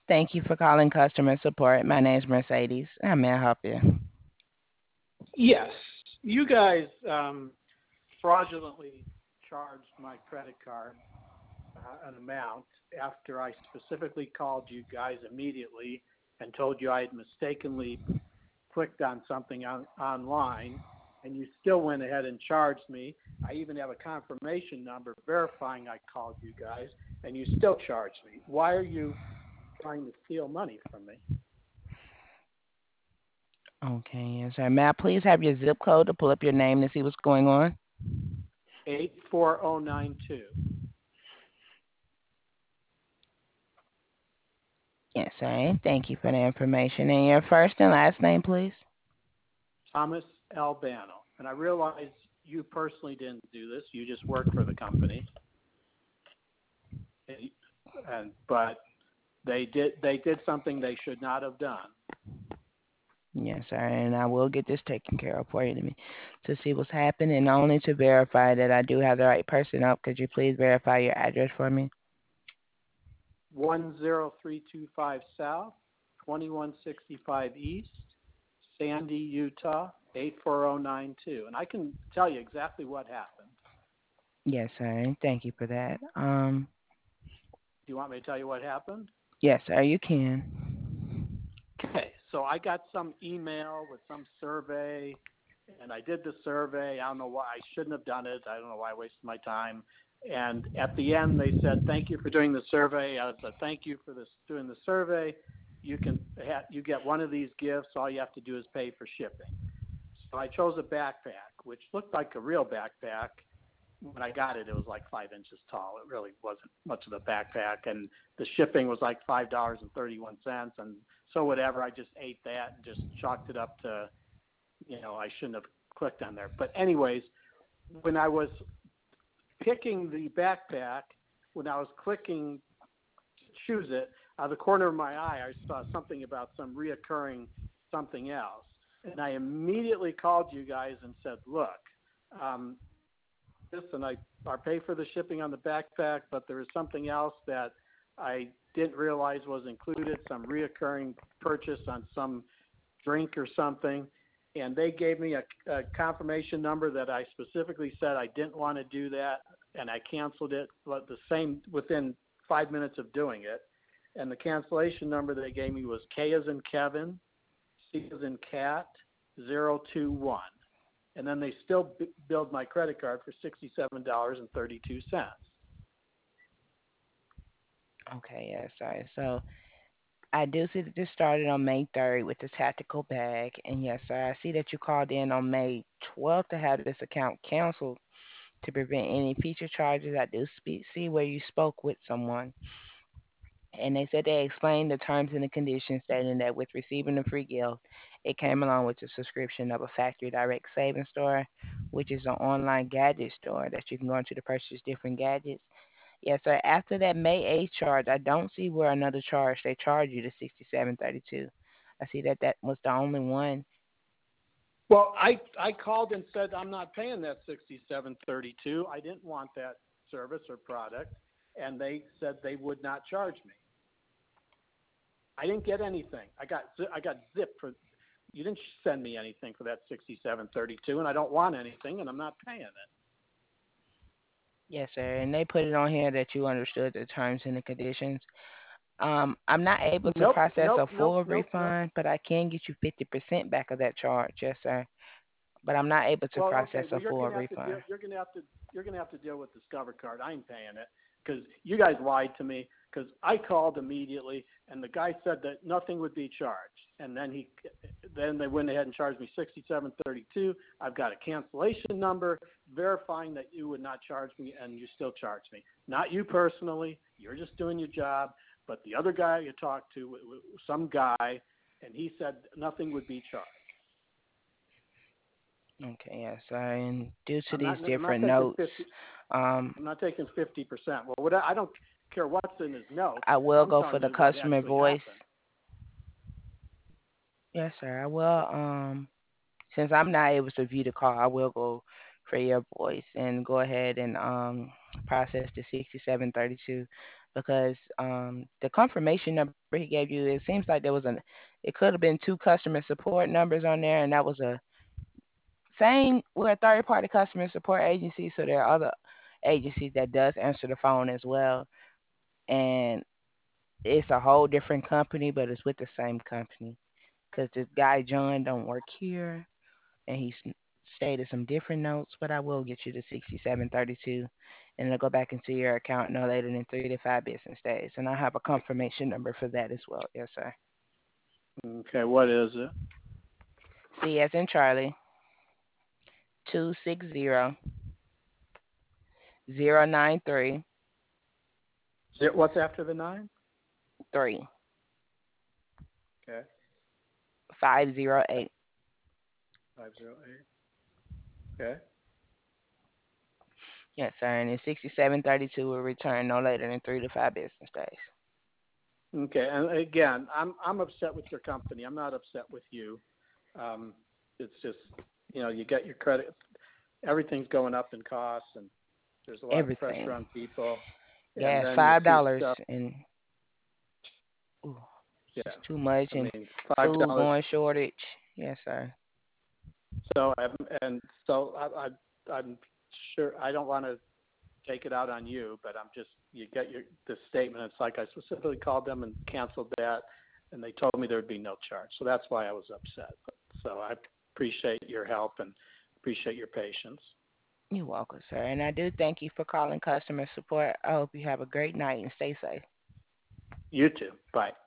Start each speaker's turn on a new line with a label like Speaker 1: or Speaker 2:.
Speaker 1: Thank you for calling customer support. My name's Mercedes. How may I help you?
Speaker 2: Yes, you guys fraudulently charged my credit card an amount after I specifically called you guys immediately and told you I had mistakenly clicked on something online, and you still went ahead and charged me. I even have a confirmation number verifying I called you guys, and you still charged me. Why are you trying to steal money from me?
Speaker 1: Okay, yes, sir. May I please have your zip code to pull up your name to see what's going on?
Speaker 2: 84092.
Speaker 1: Yes, sir. Thank you for the information. And your first and last name, please?
Speaker 2: Thomas Albano. And I realize you personally didn't do this. You just work for the company. But they did something they should not have done.
Speaker 1: Yes, sir. And I will get this taken care of for you to see what's happening. And only to verify that I do have the right person up, could you please verify your address for me?
Speaker 2: 10325 South, 2165 East, Sandy, Utah, 84092. And I can tell you exactly what happened.
Speaker 1: Yes, sir. Thank you for that.
Speaker 2: Do you want me to tell you what happened?
Speaker 1: Yes, sir. You can.
Speaker 2: Okay, so I got some email with some survey, and I did the survey. I don't know why I shouldn't have done it. I don't know why I wasted my time. And at the end, they said, "Thank you for doing the survey." I said, "Thank you for doing the survey. You get one of these gifts. All you have to do is pay for shipping." So I chose a backpack, which looked like a real backpack. When I got it, it was like 5 inches tall. It really wasn't much of a backpack, and the shipping was like $5.31. And so whatever, I just ate that and just chalked it up to, I shouldn't have clicked on there. But anyways, when I was picking the backpack, when I was clicking to choose it, out of the corner of my eye, I saw something about some reoccurring something else. And I immediately called you guys and said, "Look, this and I pay for the shipping on the backpack, but there is something else that I didn't realize was included, some reoccurring purchase on some drink or something." And they gave me a confirmation number that I specifically said I didn't want to do that, and I canceled it the same within 5 minutes of doing it. And the cancellation number they gave me was K as in Kevin, C as in cat, 021. And then they still billed my credit card for $67.32.
Speaker 1: Okay, yes, sir. So I do see that this started on May 3rd with the tactical bag. And yes, sir, I see that you called in on May 12th to have this account canceled to prevent any future charges. I do see where you spoke with someone. And they said they explained the terms and the conditions, stating that with receiving the free gift, it came along with the subscription of a factory direct savings store, which is an online gadget store that you can go into to purchase different gadgets. Yes, sir. After that May 8th charge, I don't see where another charge they charge you to 67.32. I see that that was the only one.
Speaker 2: Well, I called and said I'm not paying that $67.32. I didn't want that service or product, and they said they would not charge me. I didn't get anything. I got zipped for. You didn't send me anything for that 67.32, and I don't want anything, and I'm not paying it.
Speaker 1: Yes, sir. And they put it on here that you understood the terms and the conditions. I'm not able to
Speaker 2: Nope,
Speaker 1: process
Speaker 2: nope,
Speaker 1: a
Speaker 2: nope,
Speaker 1: full
Speaker 2: nope, nope.
Speaker 1: refund, but I can get you 50% back of that charge. Yes, sir. But I'm not able to
Speaker 2: Well,
Speaker 1: process
Speaker 2: okay.
Speaker 1: a
Speaker 2: Well, you're
Speaker 1: full
Speaker 2: gonna have to deal.
Speaker 1: refund.
Speaker 2: You're gonna have to deal with Discover Card. I ain't paying it because you guys lied to me. Because I called immediately, and the guy said that nothing would be charged, and then they went ahead and charged me 67.32. I've got a cancellation number verifying that you would not charge me, and you still charge me. Not you personally. You're just doing your job. But the other guy you talked to, some guy, and he said nothing would be charged.
Speaker 1: Okay, yes, sir. And due to
Speaker 2: I'm
Speaker 1: these
Speaker 2: not. I'm not
Speaker 1: different
Speaker 2: taking
Speaker 1: notes,
Speaker 2: 50.
Speaker 1: um,
Speaker 2: I'm not taking 50%. Well, I don't care what's in his notes.
Speaker 1: I will
Speaker 2: I'm
Speaker 1: go for
Speaker 2: telling
Speaker 1: the
Speaker 2: you what
Speaker 1: customer
Speaker 2: actually
Speaker 1: voice.
Speaker 2: happened.
Speaker 1: Yes, sir. I will. Since I'm not able to view the call, I will go for your voice and go ahead and process the 67.32. because the confirmation number he gave you, it seems like it could have been two customer support numbers on there, and that was a same. We're a third party customer support agency, so there are other agencies that does answer the phone as well, and it's a whole different company, but it's with the same company. Because this guy John don't work here, and stated some different notes, but I will get you the 6732, and it'll go back into your account no later than 3 to 5 business days. And I have a confirmation number for that as well. Yes, sir.
Speaker 2: Okay, what is it?
Speaker 1: C as in Charlie, 260 093
Speaker 2: What's after the 9?
Speaker 1: 3
Speaker 2: Okay,
Speaker 1: 508.
Speaker 2: 508. Okay.
Speaker 1: Yes, sir. And then 6732 will return no later than 3 to 5 business days.
Speaker 2: Okay, and again, I'm upset with your company. I'm not upset with you. It's just, you get your credit. Everything's going up in costs, and there's a lot of
Speaker 1: Everything.
Speaker 2: pressure on people. And
Speaker 1: Gas,
Speaker 2: then you see
Speaker 1: $5,
Speaker 2: stuff.
Speaker 1: and ooh, it's
Speaker 2: Yeah,
Speaker 1: just too much,
Speaker 2: I
Speaker 1: and
Speaker 2: mean,
Speaker 1: food
Speaker 2: $5.
Speaker 1: going shortage. Yes, sir.
Speaker 2: So I'm sure I don't want to take it out on you, but you get this statement. It's like I specifically called them and canceled that, and they told me there would be no charge. So that's why I was upset. So I appreciate your help and appreciate your patience.
Speaker 1: You're welcome, sir. And I do thank you for calling customer support. I hope you have a great night and stay safe.
Speaker 2: You too. Bye.